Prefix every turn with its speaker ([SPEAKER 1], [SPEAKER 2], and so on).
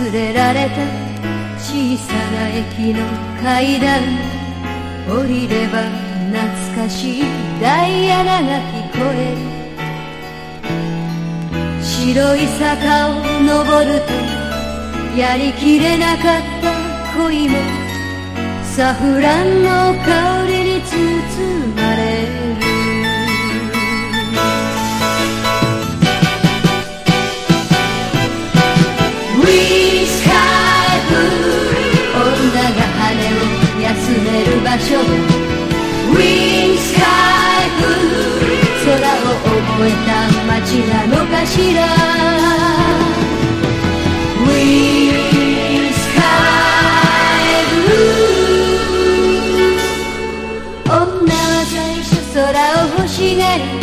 [SPEAKER 1] 忘れられた小さな駅の階段、降りれば懐かしいダイアナが聞こえる。白い坂を登るとやりきれなかった恋もサフランの香りに包まれる。ウィースカイブルー、女が羽を休める場所。ウィースカイブルー、空を覚えた街なのかしら。ウィースカイブルー、女は最初空を欲しがり